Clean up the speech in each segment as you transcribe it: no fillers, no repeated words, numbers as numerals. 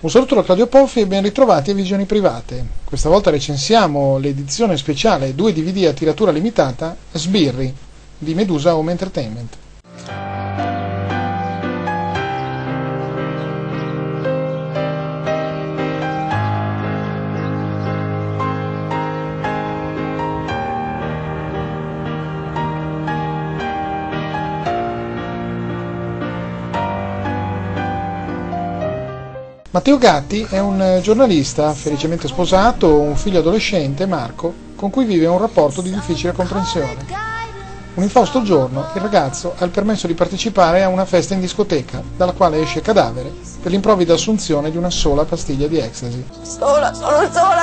Un saluto da Claudio Poffi e ben ritrovati a Visioni Private. Questa volta recensiamo l'edizione speciale 2 DVD a tiratura limitata Sbirri di Medusa Home Entertainment. Matteo Gatti è un giornalista felicemente sposato, un figlio adolescente, Marco, con cui vive un rapporto di difficile comprensione. Un infausto giorno il ragazzo ha il permesso di partecipare a una festa in discoteca, dalla quale esce cadavere per l'improvvida assunzione di una sola pastiglia di ecstasy. Sono sola,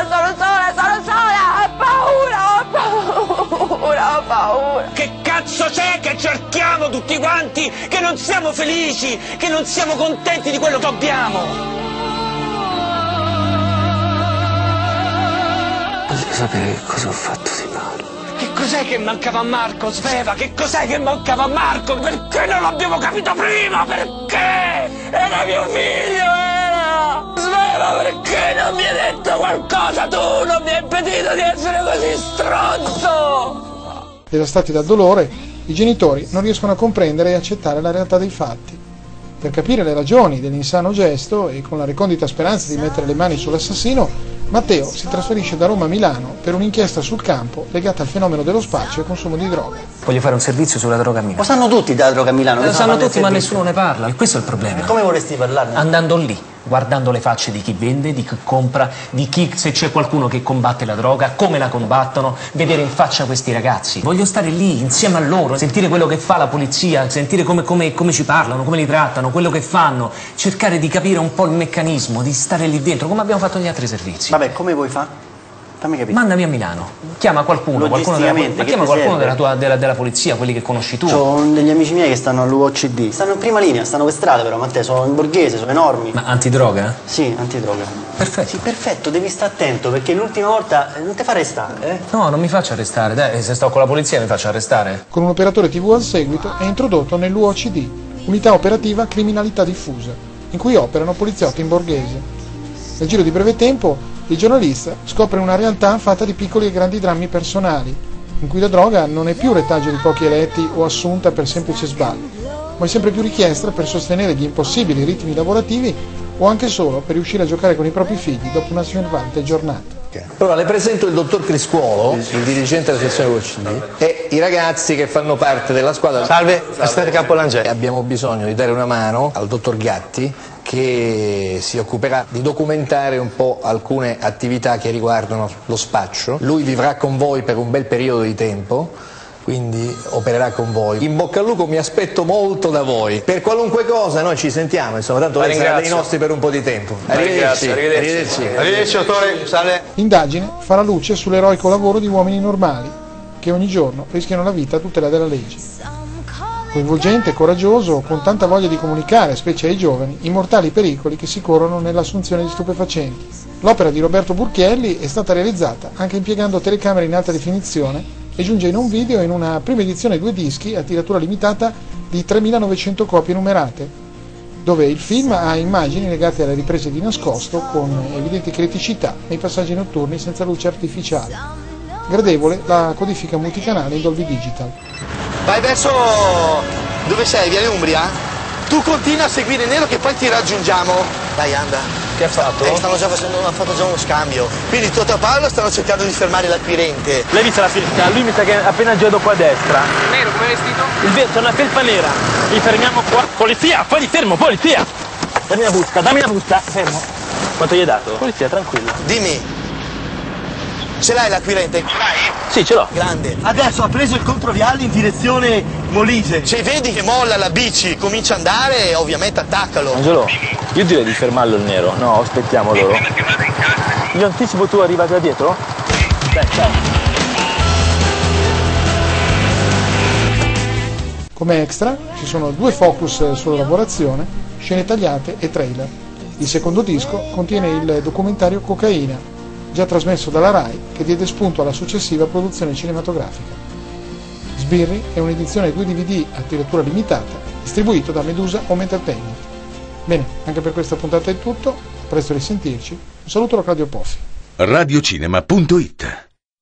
ho paura. Che cazzo c'è che cerchiamo tutti quanti, che non siamo felici, che non siamo contenti di quello che abbiamo? Voglio sapere che cosa ho fatto di male. Che cos'è che mancava a Marco, Sveva? Che cos'è che mancava a Marco? Perché non l'abbiamo capito prima? Perché? Era mio figlio, era! Sveva, perché non mi hai detto qualcosa tu? Non mi hai impedito di essere così stronzo! Devastati dal dolore, i genitori non riescono a comprendere e accettare la realtà dei fatti. Per capire le ragioni dell'insano gesto e con la recondita speranza di mettere le mani sull'assassino, Matteo si trasferisce da Roma a Milano per un'inchiesta sul campo legata al fenomeno dello spaccio e consumo di droga. Voglio fare un servizio sulla droga a Milano. Lo sanno tutti della droga a Milano? Lo sanno tutti, ma nessuno ne parla. E questo è il problema. Come vorresti parlarne? Andando lì, guardando le facce di chi vende, di chi compra, di chi, se c'è qualcuno che combatte la droga, come la combattono, vedere in faccia questi ragazzi. Voglio stare lì, insieme a loro, sentire quello che fa la polizia, sentire come ci parlano, come li trattano, quello che fanno, cercare di capire un po' il meccanismo, di stare lì dentro, come abbiamo fatto negli altri servizi. Vabbè, come vuoi fare? Fammi capire. Mandami a Milano, chiama qualcuno della polizia, quelli che conosci tu. Ho degli amici miei che stanno all'UOCD. Stanno in prima linea, stanno per strada però, Matteo, sono in borghese, sono enormi. Ma antidroga? Sì, antidroga. Perfetto. Sì, perfetto, devi stare attento perché l'ultima volta non ti fa arrestare, eh? No, non mi faccio arrestare, dai, se sto con la polizia mi faccio arrestare. Con un operatore TV al seguito è introdotto nell'UOCD, Unità Operativa Criminalità Diffusa, in cui operano poliziotti in borghese. Nel giro di breve tempo il giornalista scopre una realtà fatta di piccoli e grandi drammi personali, in cui la droga non è più retaggio di pochi eletti o assunta per semplice sballo, ma è sempre più richiesta per sostenere gli impossibili ritmi lavorativi o anche solo per riuscire a giocare con i propri figli dopo una sfidante giornata. Allora, le presento il dottor Criscuolo, il dirigente della sezione UOCD, e i ragazzi che fanno parte della squadra. Salve, Aspetta Campolangeli. Abbiamo bisogno di dare una mano al dottor Gatti, che si occuperà di documentare un po' alcune attività che riguardano lo spaccio. Lui vivrà con voi per un bel periodo di tempo, quindi opererà con voi. In bocca al lupo, mi aspetto molto da voi. Per qualunque cosa noi ci sentiamo, insomma, tanto lei sarà dei nostri per un po' di tempo. Arrivederci. Arrivederci, dottore. Salve. L'indagine farà luce sull'eroico lavoro di uomini normali, che ogni giorno rischiano la vita a tutela della legge. Coinvolgente, coraggioso, con tanta voglia di comunicare, specie ai giovani, i mortali pericoli che si corrono nell'assunzione di stupefacenti. L'opera di Roberto Burchielli è stata realizzata anche impiegando telecamere in alta definizione e giunge in un video in una prima edizione 2 dischi a tiratura limitata di 3.900 copie numerate, dove il film ha immagini legate alle riprese di nascosto con evidenti criticità nei passaggi notturni senza luce artificiale. Gradevole la codifica multicanale in Dolby Digital. Vai verso... dove sei? Viale Umbria? Tu continua a seguire Nero che poi ti raggiungiamo. Dai, anda. Che ha fatto? Hanno fatto già uno scambio. Quindi Toto e Paolo stanno cercando di fermare l'acquirente. L'hai vista la felpa? Lui mi sa che è appena girato qua a destra. Nero, come vestito? C'è una felpa nera. Li fermiamo qua. Polizia, poi li fermo, polizia! Dammi la busta, fermo. Quanto gli hai dato? Polizia, tranquilla. Dimmi. Ce l'hai l'acquirente? Ce l'hai? Sì, ce l'ho. Grande. Adesso ha preso il controviale in direzione Molise. Se vedi che molla la bici, comincia ad andare, ovviamente attaccalo. Angelo, io direi di fermarlo il nero. No, aspettiamo loro. Gli anticipo, tu arriva da dietro? Dai, ciao. Come extra ci sono 2 focus sulla lavorazione, scene tagliate e trailer. Il secondo disco contiene il documentario Cocaina, già trasmesso dalla RAI, che diede spunto alla successiva produzione cinematografica. Sbirri è un'edizione 2 DVD a tiratura limitata, distribuito da Medusa Home Entertainment. Bene, anche per questa puntata è tutto. presto risentirci. Un saluto da Claudio Poffi. Radiocinema.it